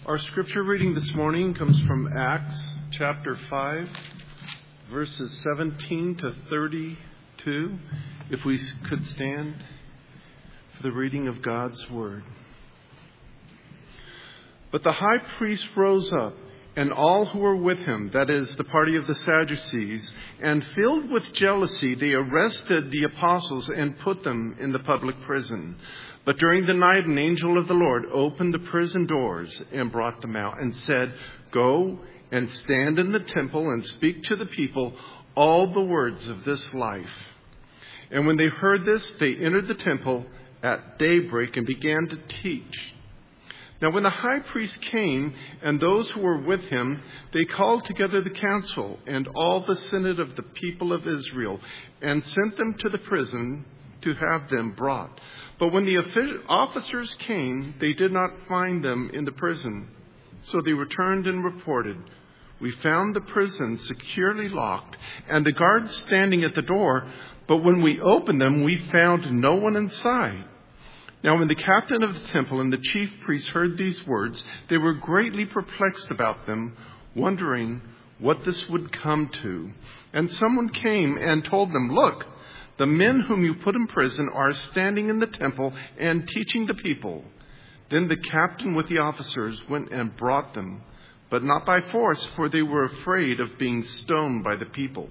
Our scripture reading this morning comes from Acts chapter 5, verses 17 to 32. If we could stand for the reading of God's word. But the high priest rose up, and all who were with him, that is, the party of the Sadducees, and filled with jealousy, they arrested the apostles and put them in the public prison. But during the night, an angel of the Lord opened the prison doors and brought them out and said, "Go and stand in the temple and speak to the people all the words of this life." And when they heard this, they entered the temple at daybreak and began to teach. Now when the high priest came and those who were with him, they called together the council and all the synod of the people of Israel and sent them to the prison to have them brought. But when the officers came, they did not find them in the prison. So they returned and reported, "We found the prison securely locked and the guards standing at the door, but when we opened them, we found no one inside." Now when the captain of the temple and the chief priests heard these words, they were greatly perplexed about them, wondering what this would come to. And someone came and told them, "Look, the men whom you put in prison are standing in the temple and teaching the people." Then the captain with the officers went and brought them, but not by force, for they were afraid of being stoned by the people.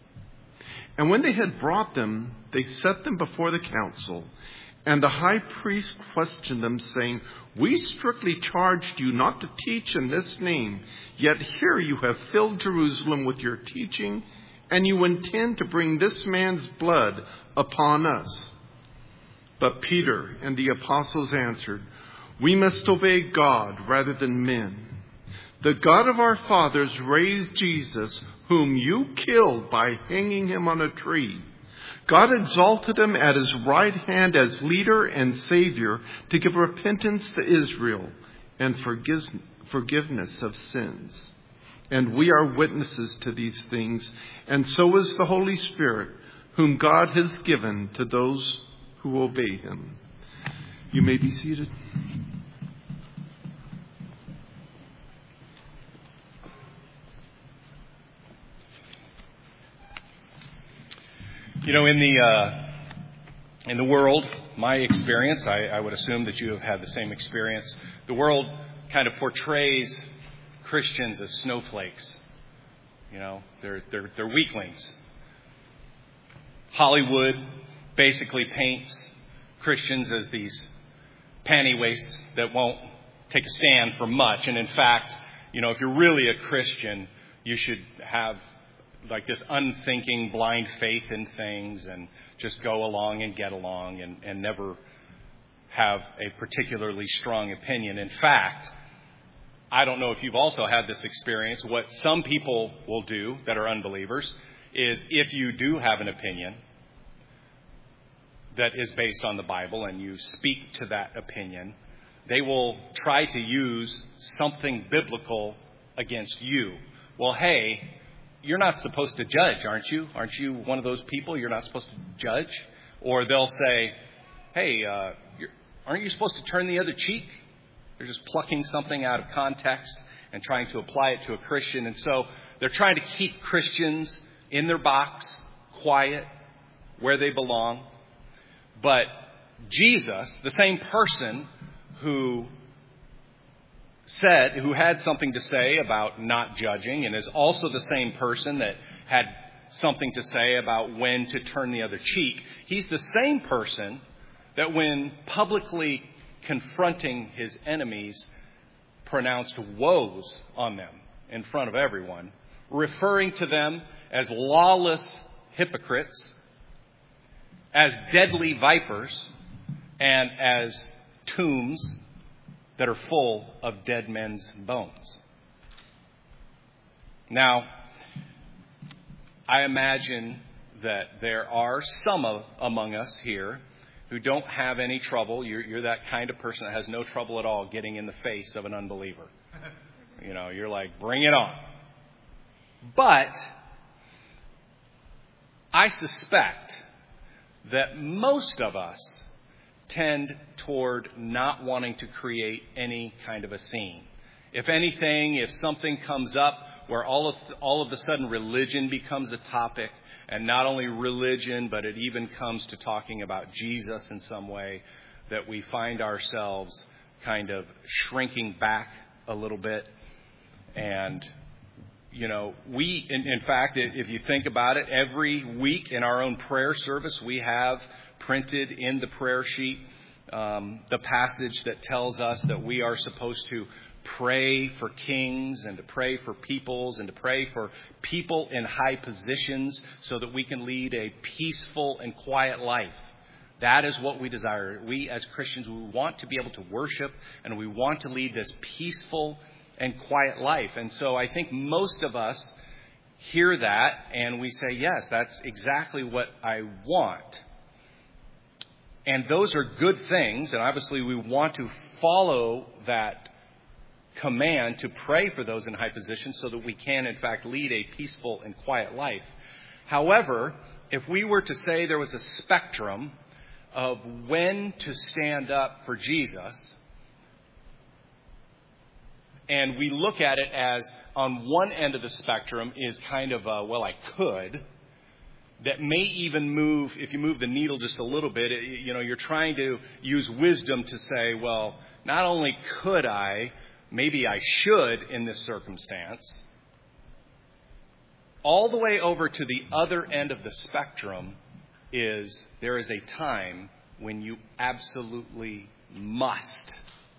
And when they had brought them, they set them before the council. And the high priest questioned them, saying, "We strictly charged you not to teach in this name, yet here you have filled Jerusalem with your teaching, and you intend to bring this man's blood upon us." But Peter and the apostles answered, "We must obey God rather than men. The God of our fathers raised Jesus, whom you killed by hanging him on a tree. God exalted him at his right hand as leader and savior to give repentance to Israel and forgiveness of sins. And we are witnesses to these things, and so is the Holy Spirit, whom God has given to those who obey him." You may be seated. You know, in the world, my experience, I would assume that you have had the same experience. The world kind of portrays Christians as snowflakes. You know, they're weaklings. Hollywood basically paints Christians as these panty waists that won't take a stand for much. And in fact, you know, if you're really a Christian, you should have like this unthinking, blind faith in things and just go along and get along and never have a particularly strong opinion. In fact, I don't know if you've also had this experience. What some people will do that are unbelievers is if you do have an opinion that is based on the Bible and you speak to that opinion, they will try to use something biblical against you. Well, hey, you're not supposed to judge, aren't you? Aren't you one of those people? You're not supposed to judge? Or they'll say, "Hey, aren't you supposed to turn the other cheek?" They're just plucking something out of context and trying to apply it to a Christian. And so they're trying to keep Christians in their box, quiet, where they belong. But Jesus, the same person who had something to say about not judging, and is also the same person that had something to say about when to turn the other cheek. He's the same person that when publicly confronting his enemies pronounced woes on them in front of everyone, referring to them as lawless hypocrites, as deadly vipers, and as tombs that are full of dead men's bones. Now, I imagine that there are some among us here who don't have any trouble. You're that kind of person that has no trouble at all getting in the face of an unbeliever. You know, you're like, bring it on. But I suspect that most of us tend toward not wanting to create any kind of a scene. If anything, if something comes up where all of a sudden religion becomes a topic, and not only religion, but it even comes to talking about Jesus in some way, that we find ourselves kind of shrinking back a little bit. And, in fact, if you think about it, every week in our own prayer service, we have printed in the prayer sheet the passage that tells us that we are supposed to pray for kings and to pray for peoples and to pray for people in high positions so that we can lead a peaceful and quiet life. That is what we desire. We as Christians, we want to be able to worship and we want to lead this peaceful and quiet life. And so I think most of us hear that and we say, yes, that's exactly what I want. And those are good things. And obviously we want to follow that command to pray for those in high positions so that we can, in fact, lead a peaceful and quiet life. However, if we were to say there was a spectrum of when to stand up for Jesus, and we look at it as on one end of the spectrum is kind of I could, that may even move, if you move the needle just a little bit, you're trying to use wisdom to say, well, not only could I, maybe I should in this circumstance. All the way over to the other end of the spectrum is there is a time when you absolutely must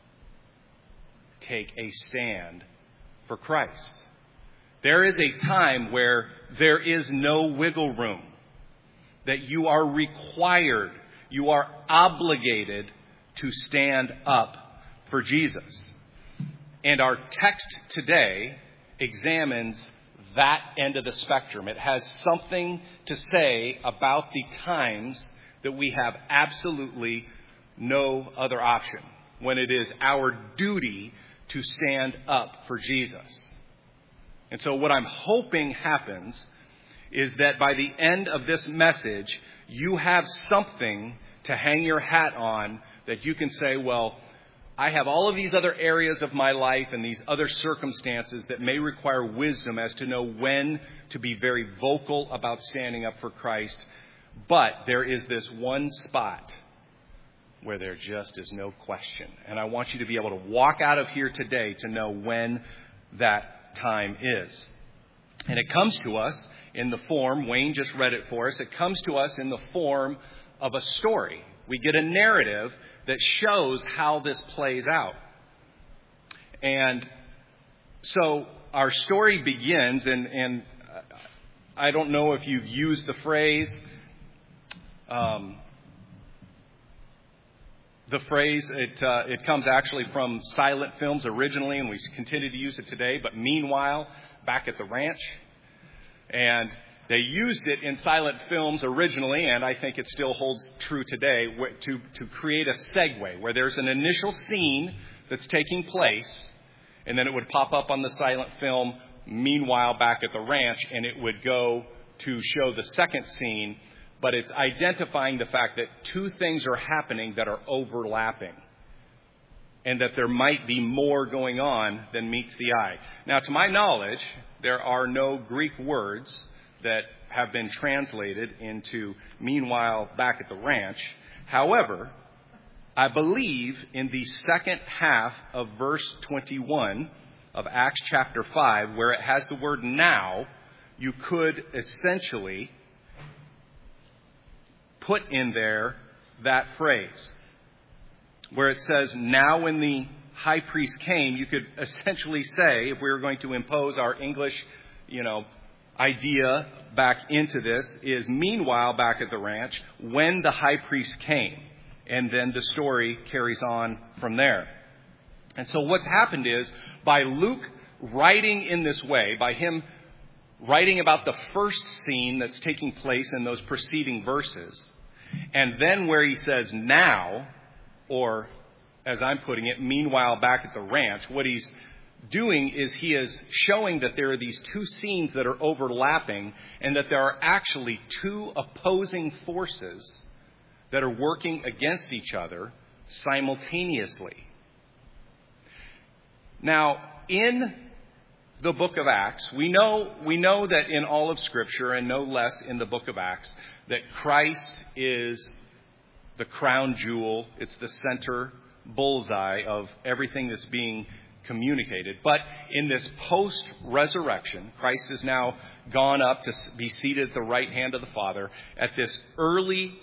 take a stand for Christ. There is a time where there is no wiggle room, that you are required, you are obligated to stand up for Jesus. And our text today examines that end of the spectrum. It has something to say about the times that we have absolutely no other option, when it is our duty to stand up for Jesus. And so what I'm hoping happens is that by the end of this message, you have something to hang your hat on that you can say, well, I have all of these other areas of my life and these other circumstances that may require wisdom as to know when to be very vocal about standing up for Christ. But there is this one spot where there just is no question. And I want you to be able to walk out of here today to know when that time is. And it comes to us in the form, Wayne just read it for us, it comes to us in the form of a story. We get a narrative that shows how this plays out. And so our story begins, and I don't know if you've used the phrase. It comes actually from silent films originally, and we continue to use it today. But meanwhile, back at the ranch, and they used it in silent films originally, and I think it still holds true today, to create a segue where there's an initial scene that's taking place, and then it would pop up on the silent film, meanwhile back at the ranch, and it would go to show the second scene, but it's identifying the fact that two things are happening that are overlapping, and that there might be more going on than meets the eye. Now, to my knowledge, there are no Greek words that have been translated into meanwhile back at the ranch. However, I believe in the second half of verse 21 of Acts chapter 5, where it has the word now, you could essentially put in there that phrase. Where it says, now when the high priest came, you could essentially say, if we were going to impose our English, idea back into this, is meanwhile back at the ranch, when the high priest came. And then the story carries on from there. And so what's happened is, by Luke writing in this way, by him writing about the first scene that's taking place in those preceding verses, and then where he says now, or as I'm putting it, meanwhile back at the ranch, what he's doing is he is showing that there are these two scenes that are overlapping, and that there are actually two opposing forces that are working against each other simultaneously. Now, in the book of Acts, we know that in all of Scripture, and no less in the book of Acts, that Christ is the crown jewel. It's the center bullseye of everything that's being communicated. But in this post-resurrection, Christ has now gone up to be seated at the right hand of the Father. At this early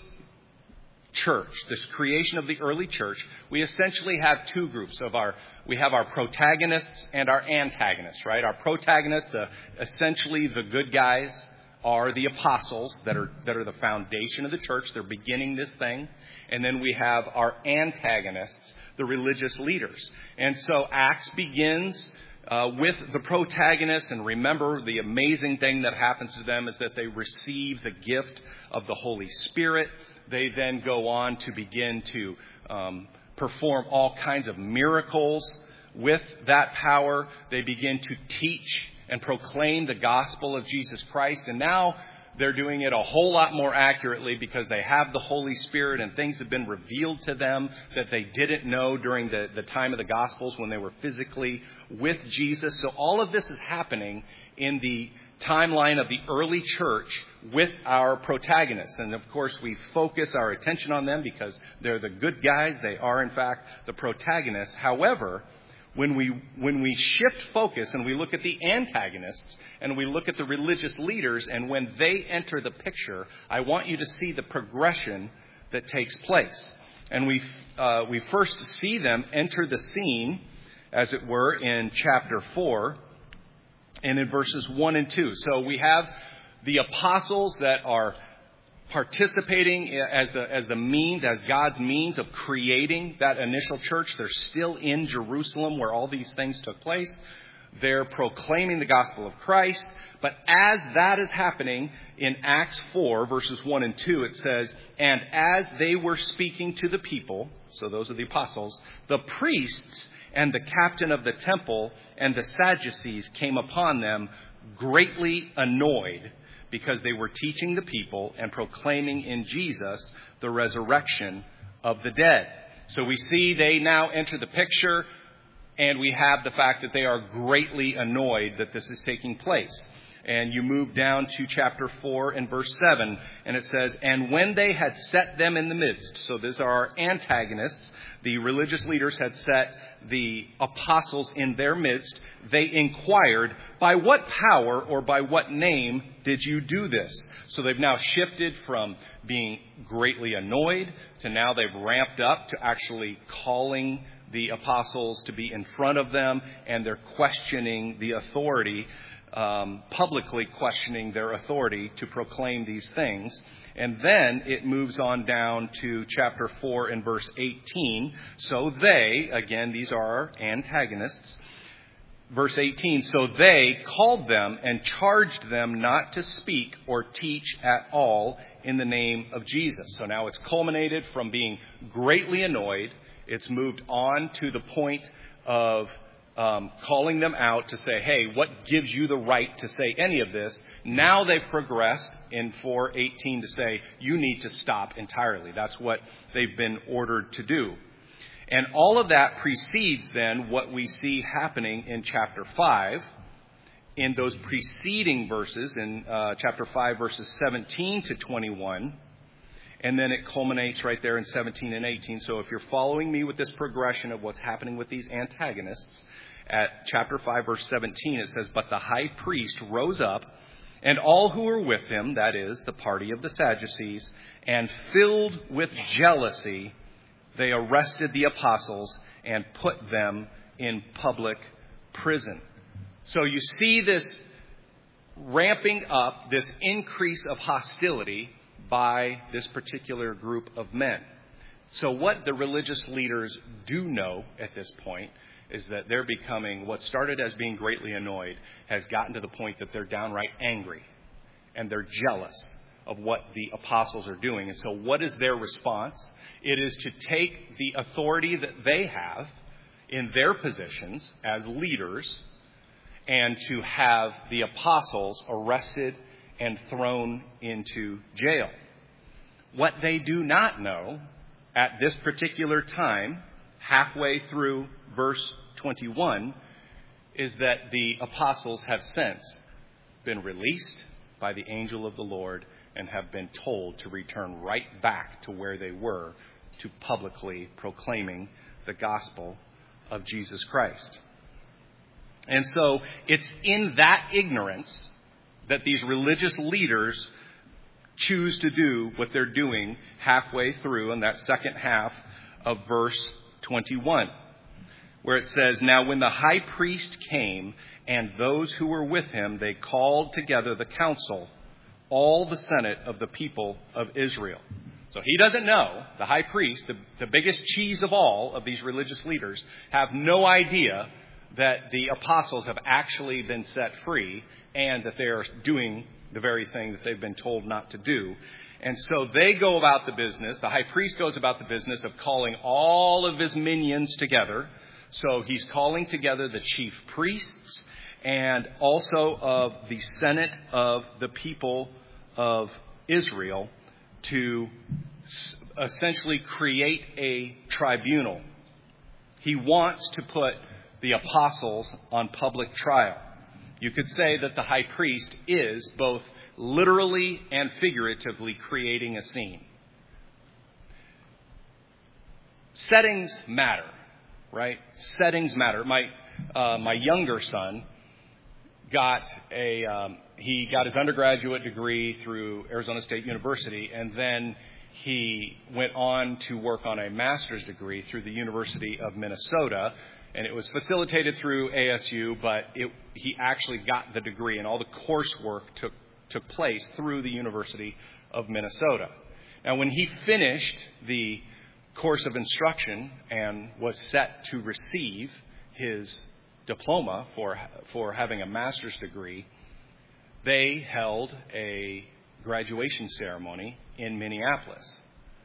church, this creation of the early church, we essentially have two groups we have our protagonists and our antagonists, right? Our protagonists, essentially the good guys, are the apostles that are the foundation of the church. They're beginning this thing. And then we have our antagonists, the religious leaders. And so Acts begins with the protagonists, and remember, the amazing thing that happens to them is that they receive the gift of the Holy Spirit. They then go on to begin to perform all kinds of miracles with that power. They begin to teach and proclaim the gospel of Jesus Christ. And now they're doing it a whole lot more accurately because they have the Holy Spirit, and things have been revealed to them that they didn't know during the time of the Gospels when they were physically with Jesus. So all of this is happening in the timeline of the early church with our protagonists. And of course, we focus our attention on them because they're the good guys. They are, in fact, the protagonists. However, when we shift focus and we look at the antagonists and we look at the religious leaders, and when they enter the picture, I want you to see the progression that takes place. And we first see them enter the scene, as it were, in chapter 4 and in verses 1 and 2. So we have the apostles that are participating as God's means of creating that initial church. They're still in Jerusalem where all these things took place. They're proclaiming the gospel of Christ. But as that is happening in Acts 4, verses 1 and 2, it says, "And as they were speaking to the people," so those are the apostles, "the priests and the captain of the temple and the Sadducees came upon them, greatly annoyed, because they were teaching the people and proclaiming in Jesus the resurrection of the dead." So we see they now enter the picture, and we have the fact that they are greatly annoyed that this is taking place. And you move down to chapter 4 and verse 7, and it says, "And when they had set them in the midst," so these are our antagonists, the religious leaders had set the apostles in their midst, "they inquired, 'By what power or by what name did you do this?'" So they've now shifted from being greatly annoyed to now they've ramped up to actually calling the apostles to be in front of them, and they're questioning the authority, publicly questioning their authority to proclaim these things. And then it moves on down to chapter 4 and verse 18. So they, again, these are our antagonists. Verse 18, "So they called them and charged them not to speak or teach at all in the name of Jesus." So now it's culminated from being greatly annoyed. It's moved on to the point of calling them out to say, "Hey, what gives you the right to say any of this?" Now they've progressed in 4:18 to say, "You need to stop entirely." That's what they've been ordered to do. And all of that precedes then what we see happening in chapter 5, in those preceding verses, in chapter 5, verses 17 to 21. And then it culminates right there in 17 and 18. So if you're following me with this progression of what's happening with these antagonists, at chapter 5, verse 17, it says, "But the high priest rose up, and all who were with him," that is, the party of the Sadducees, "and filled with jealousy, they arrested the apostles and put them in public prison." So you see this ramping up, this increase of hostility by this particular group of men. So what the religious leaders do know at this point is that they're becoming, what started as being greatly annoyed has gotten to the point that they're downright angry and they're jealous of what the apostles are doing. And so what is their response? It is to take the authority that they have in their positions as leaders and to have the apostles arrested and thrown into jail. What they do not know at this particular time, halfway through verse 21, is that the apostles have since been released by the angel of the Lord and have been told to return right back to where they were, to publicly proclaiming the gospel of Jesus Christ. And so it's in that ignorance that these religious leaders choose to do what they're doing halfway through in that second half of verse 21, where it says, "Now when the high priest came and those who were with him, they called together the council, all the senate of the people of Israel." So he doesn't know, the high priest, the biggest cheese of all of these religious leaders, have no idea that the apostles have actually been set free and that they are doing the very thing that they've been told not to do. And so they go about the business, the high priest goes about the business of calling all of his minions together. So he's calling together the chief priests and also of the senate of the people of Israel to essentially create a tribunal. He wants to put the apostles on public trial. You could say that the high priest is both literally and figuratively creating a scene. Settings matter, right? Settings matter. My younger son got he got his undergraduate degree through Arizona State University, and then he went on to work on a master's degree through the University of Minnesota. And it was facilitated through ASU, but he actually got the degree, and all the coursework took place through the University of Minnesota. Now, when he finished the course of instruction and was set to receive his diploma for having a master's degree, they held a graduation ceremony in Minneapolis.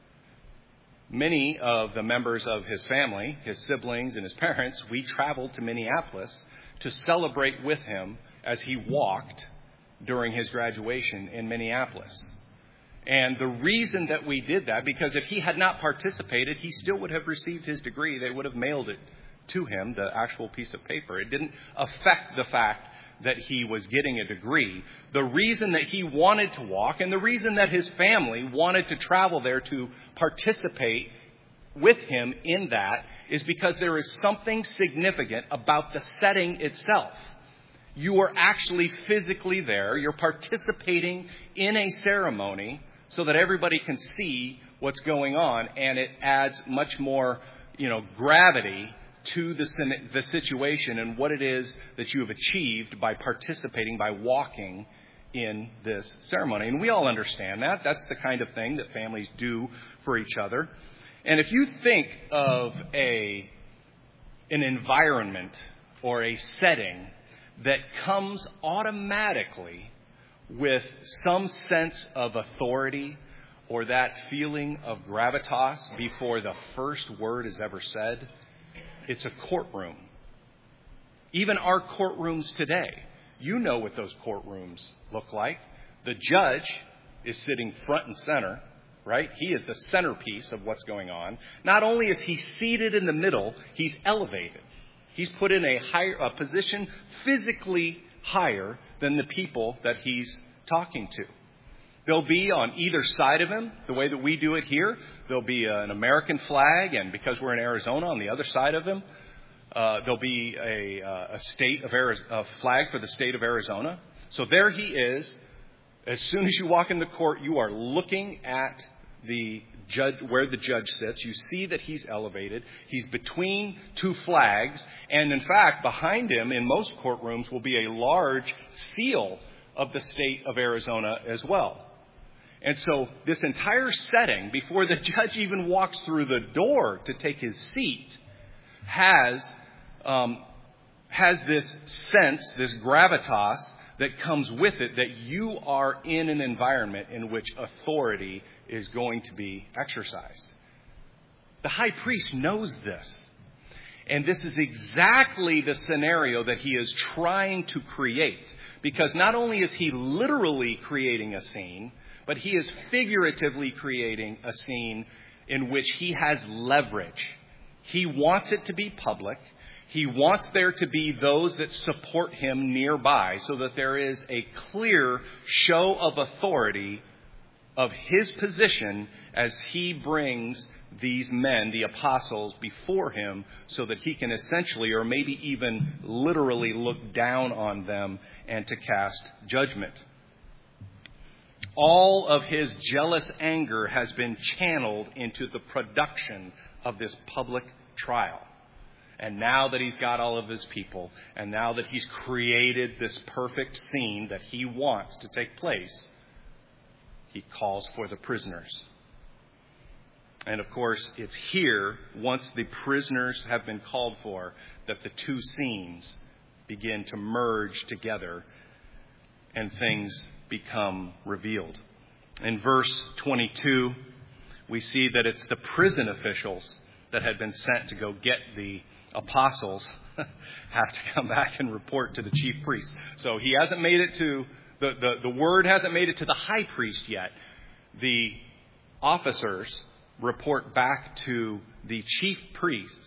Many of the members of his family, his siblings and his parents, we traveled to Minneapolis to celebrate with him as he walked during his graduation in Minneapolis. And the reason that we did that, because if he had not participated, he still would have received his degree. They would have mailed it to him, the actual piece of paper. It didn't affect the fact that he was getting a degree. The reason that he wanted to walk and the reason that his family wanted to travel there to participate with him in that is because there is something significant about the setting itself. You are actually physically there. You're participating in a ceremony so that everybody can see what's going on, and it adds much more, gravity to the situation and what it is that you have achieved by participating, by walking in this ceremony. And we all understand that. That's the kind of thing that families do for each other. And if you think of an environment or a setting that comes automatically with some sense of authority or that feeling of gravitas before the first word is ever said, it's a courtroom. Even our courtrooms today, you know what those courtrooms look like. The judge is sitting front and center, right? He is the centerpiece of what's going on. Not only is he seated in the middle, he's elevated. He's put in a position physically higher than the people that he's talking to. There'll be on either side of him, the way that we do it here, there'll be an American flag, and because we're in Arizona, on the other side of him, there'll be a flag for the state of Arizona. So there he is. As soon as you walk in the court, you are looking at the judge, where the judge sits. You see that he's elevated. He's between two flags, and in fact, behind him in most courtrooms will be a large seal of the state of Arizona as well. And so this entire setting, before the judge even walks through the door to take his seat, has this sense, this gravitas that comes with it, that you are in an environment in which authority is going to be exercised. The high priest knows this. And this is exactly the scenario that he is trying to create. Because not only is he literally creating a scene, but he is figuratively creating a scene in which he has leverage. He wants it to be public. He wants there to be those that support him nearby so that there is a clear show of authority of his position as he brings these men, the apostles, before him so that he can essentially, or maybe even literally, look down on them and to cast judgment. All of his jealous anger has been channeled into the production of this public trial. And now that he's got all of his people, and now that he's created this perfect scene that he wants to take place, he calls for the prisoners. And of course, it's here, once the prisoners have been called for, that the two scenes begin to merge together and things become revealed. In verse 22, we see that it's the prison officials that had been sent to go get the apostles have to come back and report to the chief priest. So he hasn't made it to, the word hasn't made it to the high priest yet. The officers report back to the chief priests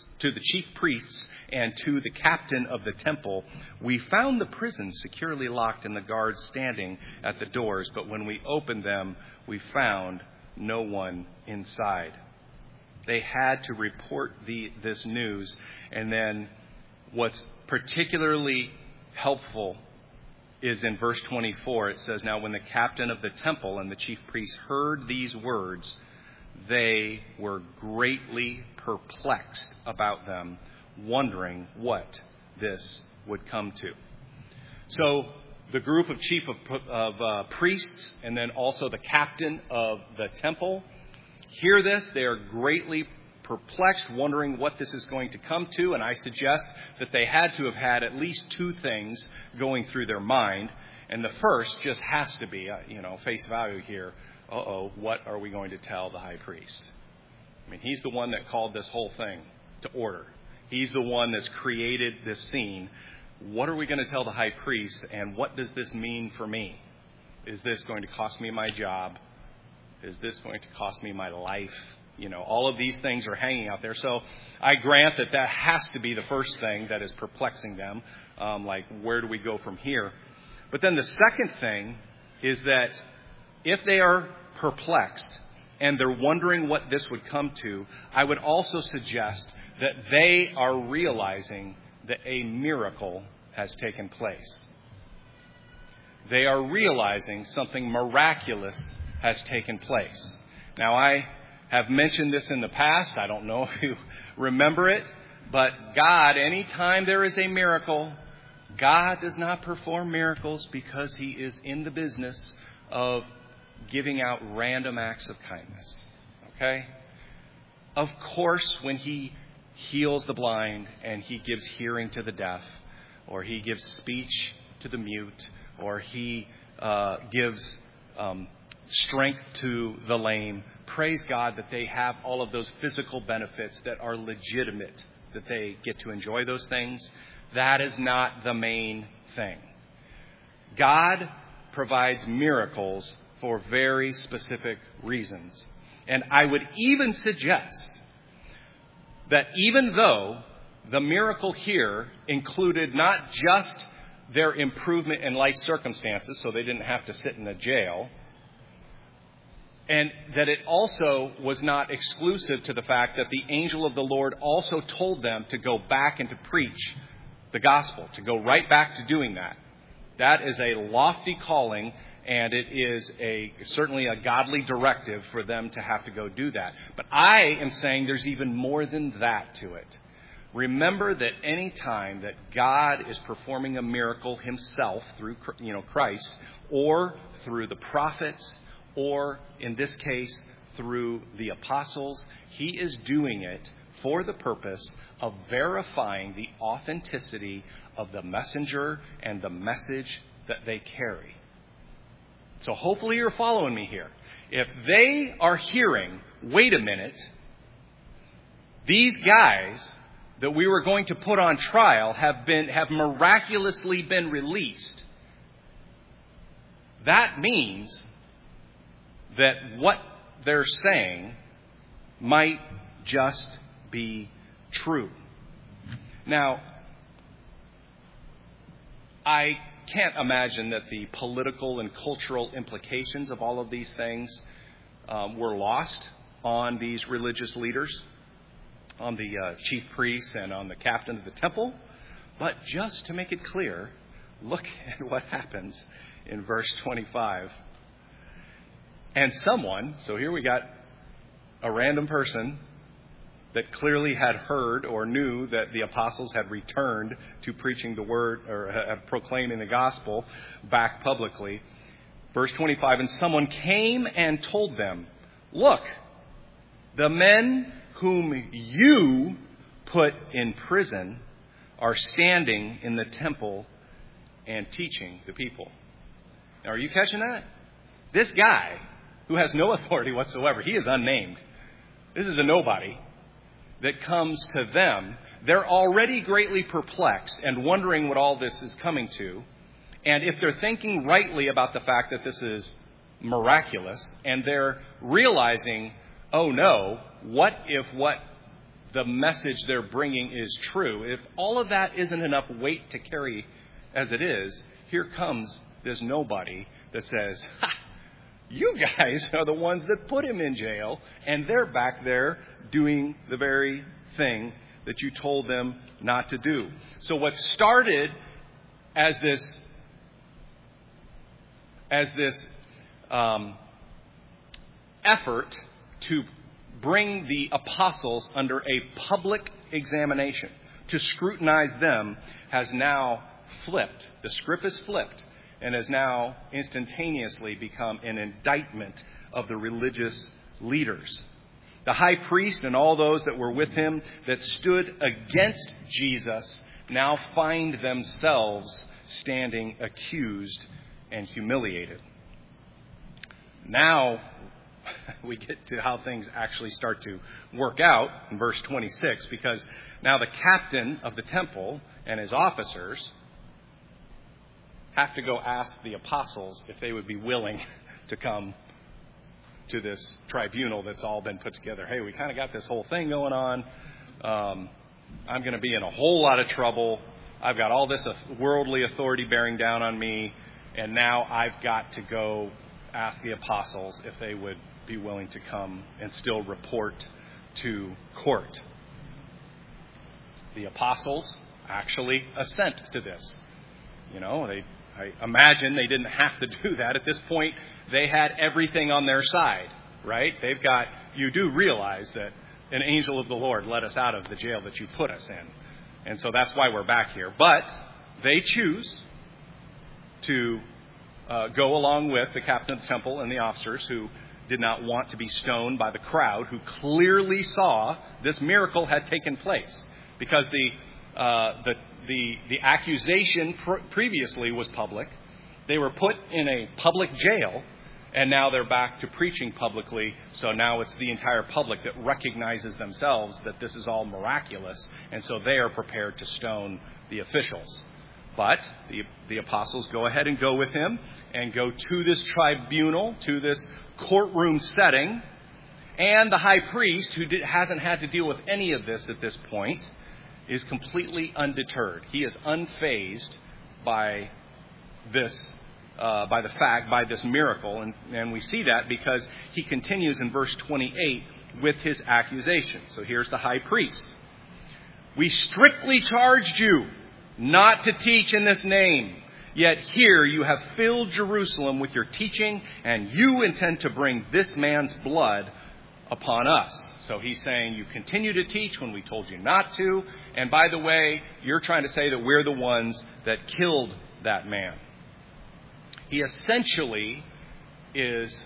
and to the captain of the temple. We found the prison securely locked and the guards standing at the doors, but when we opened them, we found no one inside. They had to report this news. And then what's particularly helpful is in verse 24. It says, "Now when the captain of the temple and the chief priests heard these words, they were greatly perplexed about them, wondering what this would come to." So the group of chief of priests and then also the captain of the temple hear this. They are greatly perplexed, wondering what this is going to come to. And I suggest that they had to have had at least two things going through their mind. And the first just has to be, face value here. What are we going to tell the high priest? I mean, he's the one that called this whole thing to order. He's the one that's created this scene. What are we going to tell the high priest? And what does this mean for me? Is this going to cost me my job? Is this going to cost me my life? All of these things are hanging out there. So I grant that has to be the first thing that is perplexing them. Where do we go from here? But then the second thing is that if they are perplexed and they're wondering what this would come to, I would also suggest that they are realizing that a miracle has taken place. They are realizing something miraculous has taken place. Now, I have mentioned this in the past. I don't know if you remember it, but God, anytime there is a miracle, God does not perform miracles because he is in the business of giving out random acts of kindness. Okay? Of course, when he heals the blind and he gives hearing to the deaf, or he gives speech to the mute, or he gives strength to the lame, praise God that they have all of those physical benefits that are legitimate, that they get to enjoy those things. That is not the main thing. God provides miracles for very specific reasons. And I would even suggest that even though the miracle here included not just their improvement in life circumstances, so they didn't have to sit in a jail, and that it also was not exclusive to the fact that the angel of the Lord also told them to go back and to preach the gospel, to go right back to doing that. That is a lofty calling, and it is certainly a godly directive for them to have to go do that. But I am saying there's even more than that to it. Remember that any time that God is performing a miracle himself through Christ, or through the prophets, or in this case through the apostles, he is doing it for the purpose of verifying the authenticity of the messenger and the message that they carry. So hopefully you're following me here. If they are hearing, wait a minute, these guys that we were going to put on trial have miraculously been released, that means that what they're saying might just be true. Now, I can't imagine that the political and cultural implications of all of these things were lost on these religious leaders, on the chief priests and on the captain of the temple. But just to make it clear, look at what happens in verse 25. And someone, so here we got a random person that clearly had heard or knew that the apostles had returned to preaching the word or proclaiming the gospel back publicly. Verse 25, and someone came and told them, look, the men whom you put in prison are standing in the temple and teaching the people. Now, are you catching that? This guy, who has no authority whatsoever, he is unnamed. This is a nobody that comes to them. They're already greatly perplexed and wondering what all this is coming to. And if they're thinking rightly about the fact that this is miraculous, and they're realizing, oh no, what if what the message they're bringing is true? If all of that isn't enough weight to carry as it is, here comes this nobody that says, ha! You guys are the ones that put him in jail, and they're back there doing the very thing that you told them not to do. So what started as this effort to bring the apostles under a public examination, to scrutinize them, has now flipped. The script is flipped, and has now instantaneously become an indictment of the religious leaders. The high priest and all those that were with him that stood against Jesus now find themselves standing accused and humiliated. Now we get to how things actually start to work out in verse 26, because now the captain of the temple and his officers have to go ask the apostles if they would be willing to come to this tribunal that's all been put together. Hey, we kind of got this whole thing going on. I'm going to be in a whole lot of trouble. I've got all this worldly authority bearing down on me, and now I've got to go ask the apostles if they would be willing to come and still report to court. The apostles actually assent to this. You know, I imagine they didn't have to do that. At this point, they had everything on their side, right? You do realize that an angel of the Lord let us out of the jail that you put us in. And so that's why we're back here. But they choose to go along with the captain of the temple and the officers who did not want to be stoned by the crowd, who clearly saw this miracle had taken place, because the accusation previously was public. They were put in a public jail, and now they're back to preaching publicly. So now it's the entire public that recognizes themselves that this is all miraculous, and so they are prepared to stone the officials. But the apostles go ahead and go with him and go to this tribunal, to this courtroom setting, and the high priest, who hasn't had to deal with any of this at this point, is completely undeterred. He is unfazed by this, by this miracle. And we see that because he continues in verse 28 with his accusation. So here's the high priest. We strictly charged you not to teach in this name. Yet here you have filled Jerusalem with your teaching, and you intend to bring this man's blood upon us. So he's saying you continue to teach when we told you not to. And by the way, you're trying to say that we're the ones that killed that man. He essentially is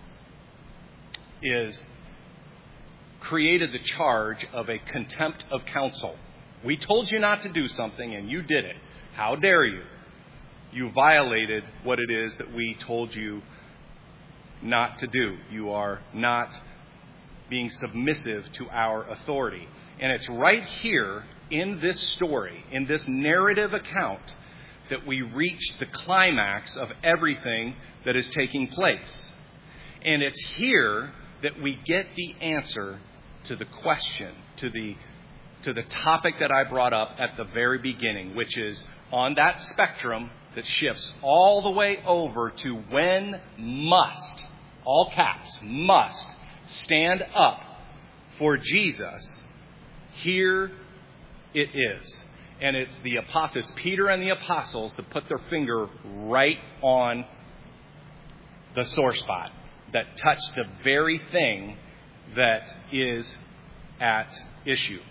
created the charge of a contempt of counsel. We told you not to do something and you did it. How dare you? You violated what it is that we told you not to do. You are not being submissive to our authority. And it's right here in this story, in this narrative account, that we reach the climax of everything that is taking place. And it's here that we get the answer to the question, to the to the topic that I brought up at the very beginning, which is on that spectrum that shifts all the way over to when must, all caps, must stand up for Jesus. Here it is. And it's the apostles, Peter and the apostles, that put their finger right on the sore spot, that touch the very thing that is at issue.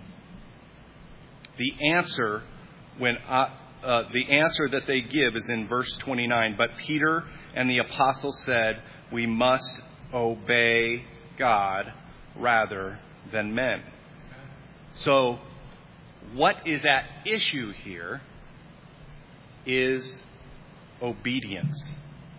The answer that they give is in verse 29. But Peter and the apostles said, "We must obey God rather than men." So, what is at issue here is obedience.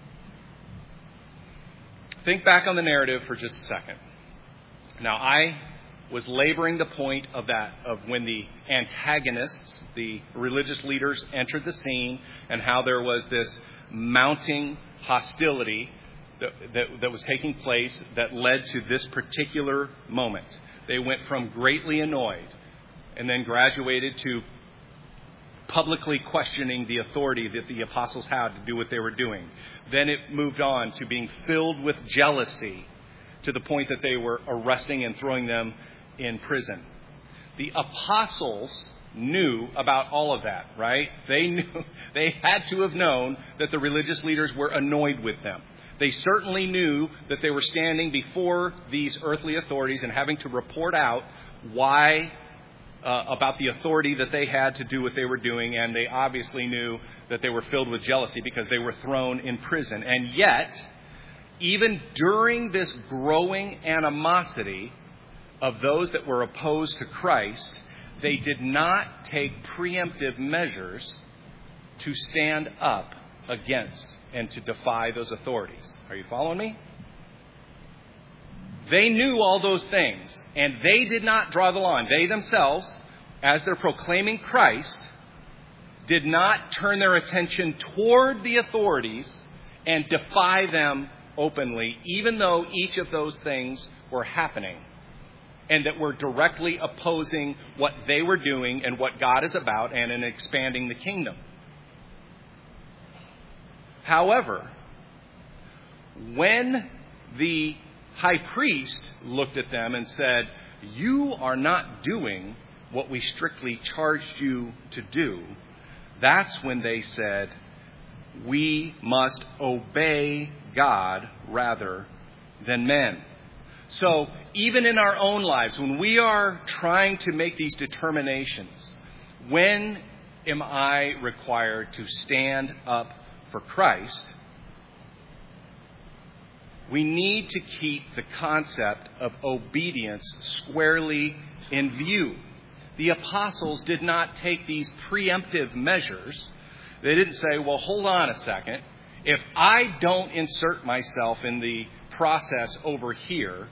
Think back on the narrative for just a second. Now, I was laboring the point of when the antagonists, the religious leaders, entered the scene, and how there was this mounting hostility that was taking place that led to this particular moment. They went from greatly annoyed and then graduated to publicly questioning the authority that the apostles had to do what they were doing. Then it moved on to being filled with jealousy to the point that they were arresting and throwing them in prison. The apostles knew about all of that, right? They had to have known that the religious leaders were annoyed with them. They certainly knew that they were standing before these earthly authorities and having to report out why about the authority that they had to do what they were doing, and they obviously knew that they were filled with jealousy because they were thrown in prison. And yet, even during this growing animosity of those that were opposed to Christ, they did not take preemptive measures to stand up against and to defy those authorities. Are you following me? They knew all those things, and they did not draw the line. They themselves, as they're proclaiming Christ, did not turn their attention toward the authorities and defy them openly, even though each of those things were happening and that were directly opposing what they were doing and what God is about and in expanding the kingdom. However, when the high priest looked at them and said, "You are not doing what we strictly charged you to do," that's when they said, "We must obey God rather than men." So even in our own lives, when we are trying to make these determinations, when am I required to stand up for Christ? We need to keep the concept of obedience squarely in view. The apostles did not take these preemptive measures. They didn't say, "Well, hold on a second. If I don't insert myself in the process over here,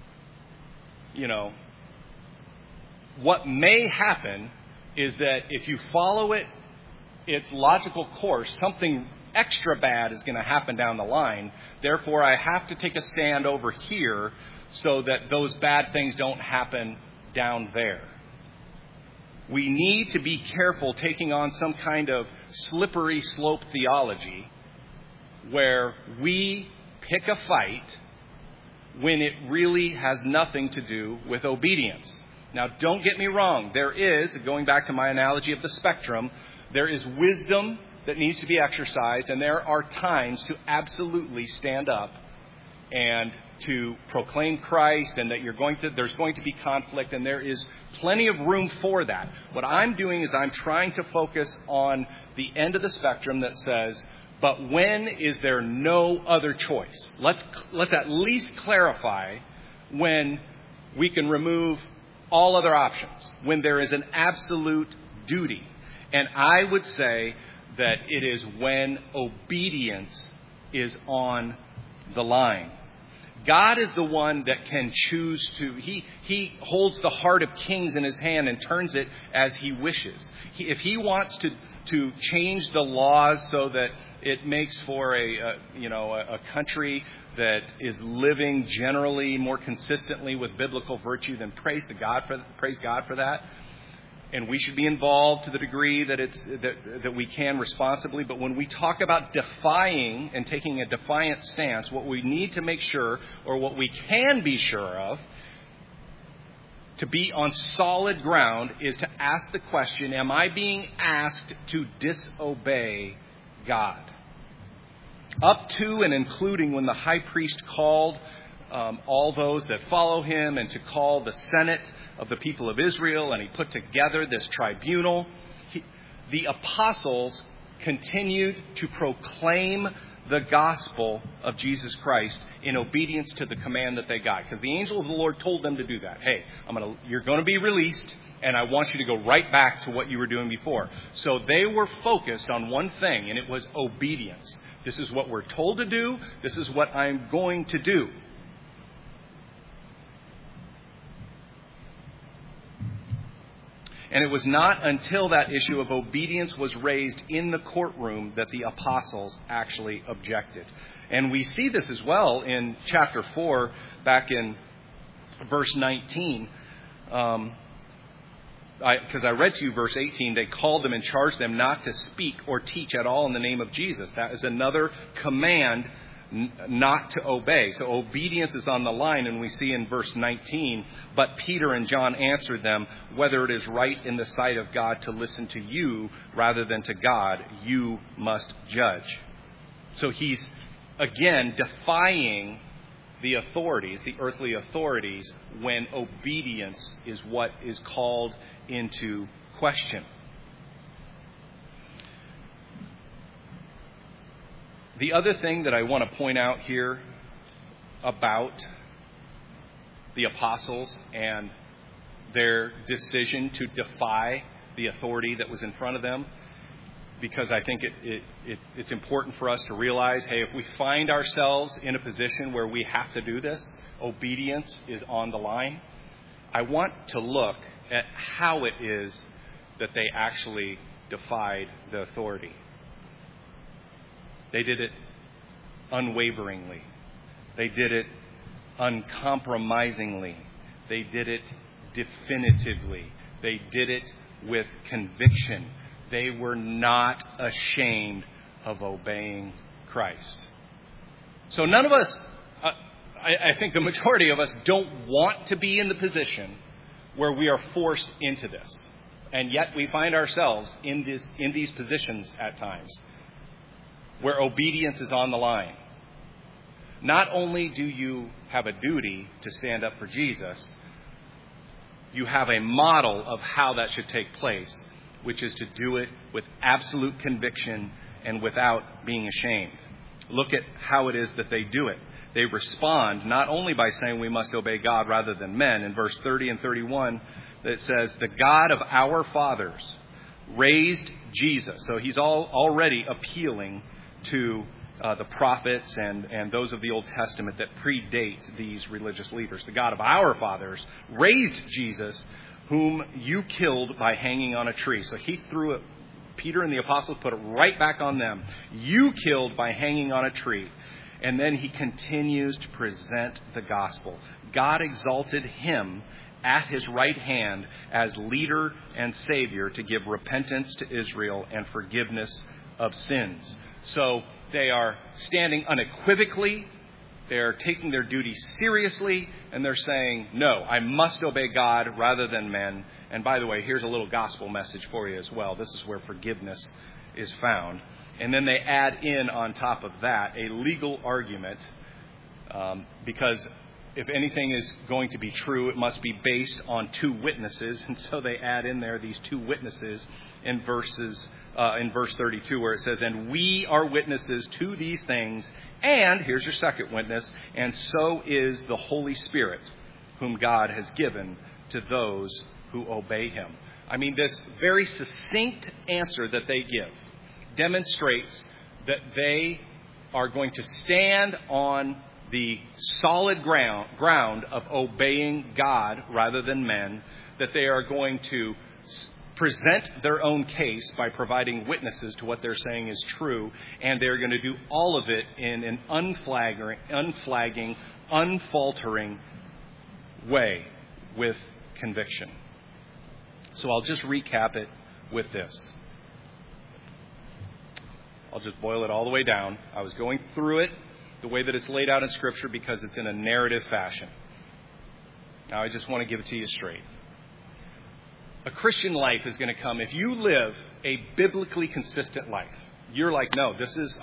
what may happen is that if you follow its logical course, something extra bad is going to happen down the line. Therefore, I have to take a stand over here so that those bad things don't happen down there." We need to be careful taking on some kind of slippery slope theology where we pick a fight when it really has nothing to do with obedience. Now, don't get me wrong. There is, going back to my analogy of the spectrum, there is wisdom that needs to be exercised, and there are times to absolutely stand up and to proclaim Christ, and that there's going to be conflict, and there is plenty of room for that. What I'm doing is I'm trying to focus on the end of the spectrum that says, but when is there no other choice? Let's at least clarify when we can remove all other options, when there is an absolute duty. And I would say that it is when obedience is on the line. God is the one that can choose to, he holds the heart of kings in his hand and turns it as he wishes. If he wants to to change the laws so that it makes for a country that is living generally more consistently with biblical virtue, then praise God for that. And we should be involved to the degree that we can responsibly. But when we talk about defying and taking a defiant stance, what we need to make sure, or what we can be sure of, to be on solid ground, is to ask the question, am I being asked to disobey God? Up to and including when the high priest called all those that follow him, and to call the Senate of the people of Israel, and he put together this tribunal. The apostles continued to proclaim the gospel of Jesus Christ in obedience to the command that they got, because the angel of the Lord told them to do that. Hey, you're going to be released, and I want you to go right back to what you were doing before. So they were focused on one thing, and it was obedience. This is what we're told to do. This is what I'm going to do. And it was not until that issue of obedience was raised in the courtroom that the apostles actually objected. And we see this as well in chapter 4, back in verse 19. Because I read to you verse 18, they called them and charged them not to speak or teach at all in the name of Jesus. That is another command not to obey. So obedience is on the line, and we see in verse 19, but Peter and John answered them, whether it is right in the sight of God to listen to you rather than to God, you must judge. So he's, again, defying the authorities, the earthly authorities, when obedience is what is called into question. The other thing that I want to point out here about the apostles and their decision to defy the authority that was in front of them, because I think it's important for us to realize, hey, if we find ourselves in a position where we have to do this, obedience is on the line. I want to look at how it is that they actually defied the authority. They did it unwaveringly. They did it uncompromisingly. They did it definitively. They did it with conviction. They were not ashamed of obeying Christ. So none of us, I think the majority of us, don't want to be in the position where we are forced into this. And yet we find ourselves in these positions at times, where obedience is on the line. Not only do you have a duty to stand up for Jesus, you have a model of how that should take place, which is to do it with absolute conviction and without being ashamed. Look at how it is that they do it. They respond not only by saying we must obey God rather than men. In verse 30 and 31, it says, the God of our fathers raised Jesus. So he's already appealing to the prophets and those of the Old Testament that predate these religious leaders. The God of our fathers raised Jesus, whom you killed by hanging on a tree. So he threw it. Peter and the apostles put it right back on them. You killed by hanging on a tree. And then he continues to present the gospel. God exalted him at his right hand as leader and savior to give repentance to Israel and forgiveness of sins. So they are standing unequivocally. They're taking their duty seriously, and they're saying, no, I must obey God rather than men. And by the way, here's a little gospel message for you as well. This is where forgiveness is found. And then they add in on top of that a legal argument, because if anything is going to be true, it must be based on two witnesses. And so they add in there these two witnesses in verse 32, where it says, and we are witnesses to these things. And here's your second witness. And so is the Holy Spirit, whom God has given to those who obey him. I mean, this very succinct answer that they give demonstrates that they are going to stand on the solid ground of obeying God rather than men, that they are going to present their own case by providing witnesses to what they're saying is true, and they're going to do all of it in an unflagging, unfaltering way with conviction. So I'll just recap it with this. I'll just boil it all the way down. I was going through it the way that it's laid out in Scripture because it's in a narrative fashion. Now I just want to give it to you straight. A Christian life is going to come if you live a biblically consistent life. You're like, no,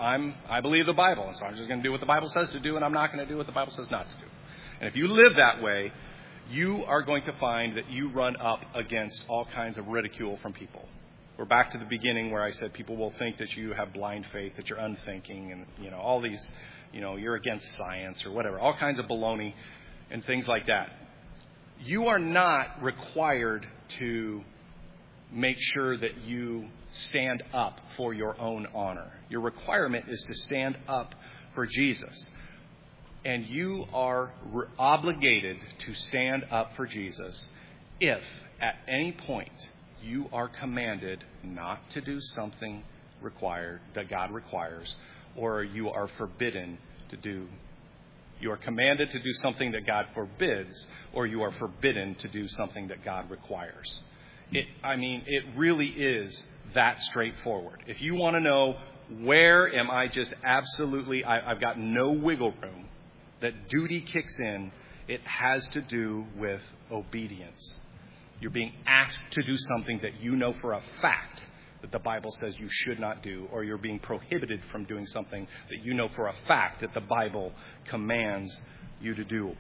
I believe the Bible, and so I'm just going to do what the Bible says to do, and I'm not going to do what the Bible says not to do. And if you live that way, you are going to find that you run up against all kinds of ridicule from people. We're back to the beginning where I said people will think that you have blind faith, that you're unthinking, and all these, you're against science or whatever, all kinds of baloney and things like that. You are not required to make sure that you stand up for your own honor. Your requirement is to stand up for Jesus. And you are obligated to stand up for Jesus if at any point you are commanded not to do something that God requires, or you are forbidden to do. You are commanded to do something that God forbids, or you are forbidden to do something that God requires. It really is that straightforward. If you want to know where am I just absolutely, I've got no wiggle room, that duty kicks in, it has to do with obedience. You're being asked to do something that you know for a fact that the Bible says you should not do, or you're being prohibited from doing something that you know for a fact that the Bible commands you to do.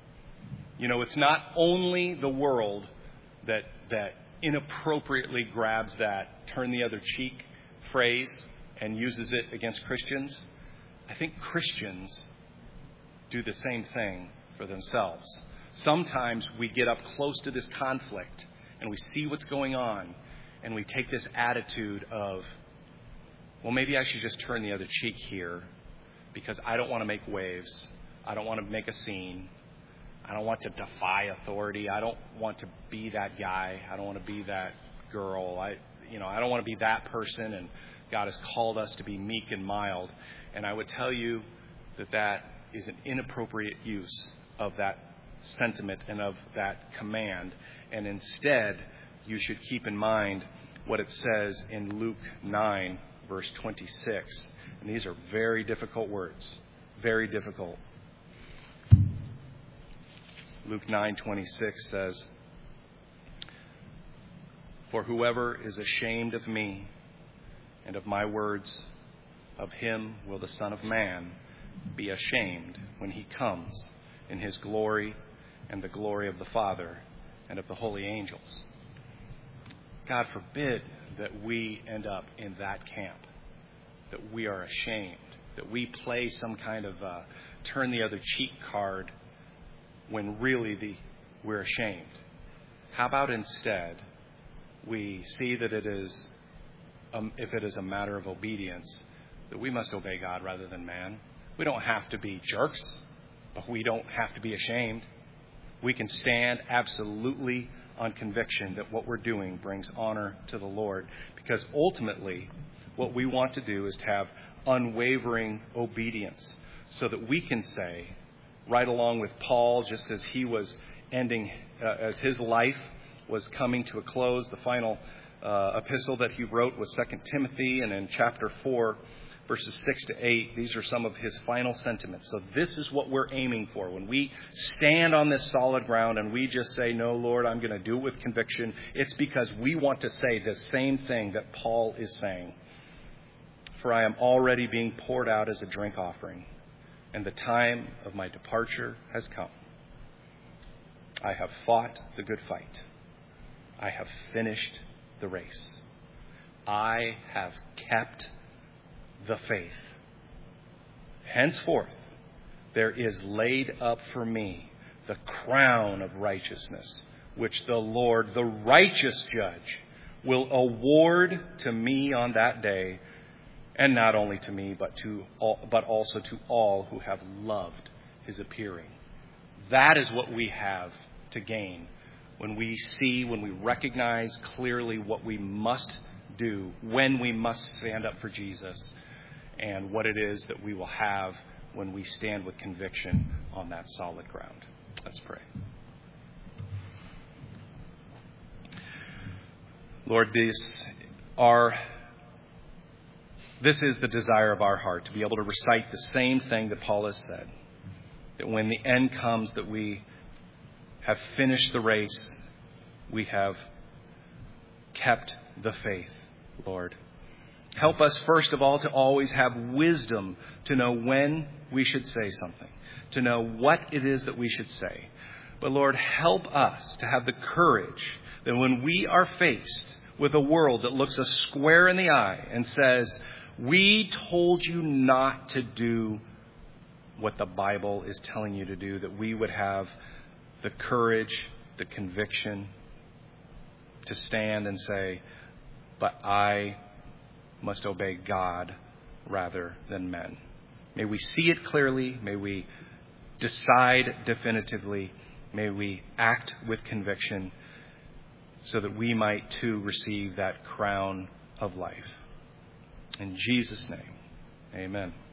It's not only the world that inappropriately grabs that turn the other cheek phrase and uses it against Christians. I think Christians do the same thing for themselves. Sometimes we get up close to this conflict and we see what's going on, and we take this attitude of, well, maybe I should just turn the other cheek here because I don't want to make waves. I don't want to make a scene. I don't want to defy authority. I don't want to be that guy. I don't want to be that girl. I don't want to be that person, and God has called us to be meek and mild. And I would tell you that is an inappropriate use of that sentiment and of that command. And instead, you should keep in mind what it says in Luke 9, verse 26. And these are very difficult words. Very difficult. Luke 9:26 says, "For whoever is ashamed of me and of my words, of him will the Son of Man be ashamed when he comes in his glory and the glory of the Father and of the holy angels." God forbid that we end up in that camp, that we are ashamed, that we play some kind of turn the other cheek card when really we're ashamed. How about instead we see that it is, if it is a matter of obedience, that we must obey God rather than man. We don't have to be jerks, but we don't have to be ashamed. We can stand absolutely on conviction that what we're doing brings honor to the Lord, because ultimately what we want to do is to have unwavering obedience so that we can say, right along with Paul, just as he was ending, as his life was coming to a close, the final epistle that he wrote was 2 Timothy, and in chapter 4, verses 6 to 8, these are some of his final sentiments. So this is what we're aiming for. When we stand on this solid ground and we just say, no, Lord, I'm going to do it with conviction, it's because we want to say the same thing that Paul is saying. "For I am already being poured out as a drink offering, and the time of my departure has come. I have fought the good fight. I have finished the race. I have kept the faith. Henceforth, there is laid up for me the crown of righteousness, which the Lord, the righteous judge, will award to me on that day, and not only to me, but also to all who have loved his appearing." That is what we have to gain when we see, when we recognize clearly what we must do, when we must stand up for Jesus, and what it is that we will have when we stand with conviction on that solid ground. Let's pray. Lord, this is the desire of our heart, to be able to recite the same thing that Paul has said, that when the end comes, that we have finished the race, we have kept the faith, Lord. Help us, first of all, to always have wisdom to know when we should say something, to know what it is that we should say. But Lord, help us to have the courage that when we are faced with a world that looks us square in the eye and says, we told you not to do what the Bible is telling you to do, that we would have the courage, the conviction to stand and say, but I must obey God rather than men. May we see it clearly. May we decide definitively. May we act with conviction so that we might too receive that crown of life. In Jesus' name, amen.